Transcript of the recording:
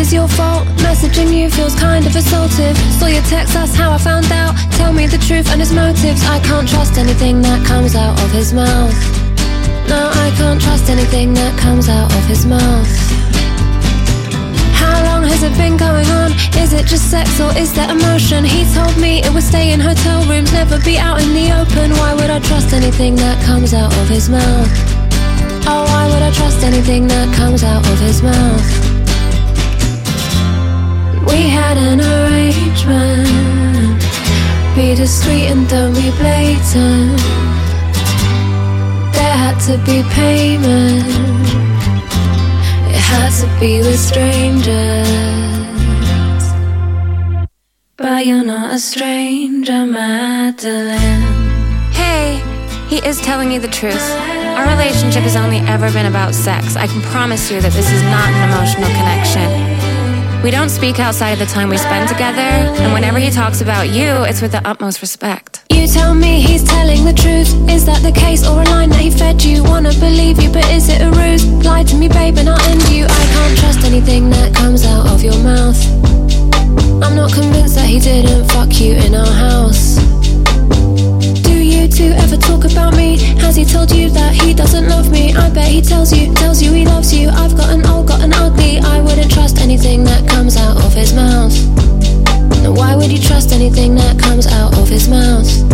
is your fault. Messaging you feels kind of assaultive. Saw your text, that's how I found out. Tell me the truth and his motives. I can't trust anything that comes out of his mouth. No, I can't trust anything that comes out of his mouth. How long has it been going on? Is it just sex or is there emotion? He told me it would stay in hotel rooms, never be out in the open. Why would I trust anything that comes out of his mouth? Oh, why would I trust anything that comes out of his mouth? We had an arrangement. Be discreet and don't be blatant. There had to be payment. It had to be with strangers. But you're not a stranger, Madeline. Hey, he is telling you the truth. Our relationship has only ever been about sex. I can promise you that this is not an emotional connection. We don't speak outside of the time we spend together, and whenever he talks about you, it's with the utmost respect. You tell me he's telling the truth. Is that the case or a line that he fed you? Wanna believe you, but is it a ruse? Lie to me, babe, and I'll end you. I can't trust anything that comes out of your mouth. I'm not convinced that he didn't fuck you in our house. Do you two ever talk about me? Has he told you that he doesn't love me? I bet he tells you he loves you. I've gotten old, gotten ugly. I wouldn't trust anything that comes out of his mouth. Now why would you trust anything that comes out of his mouth?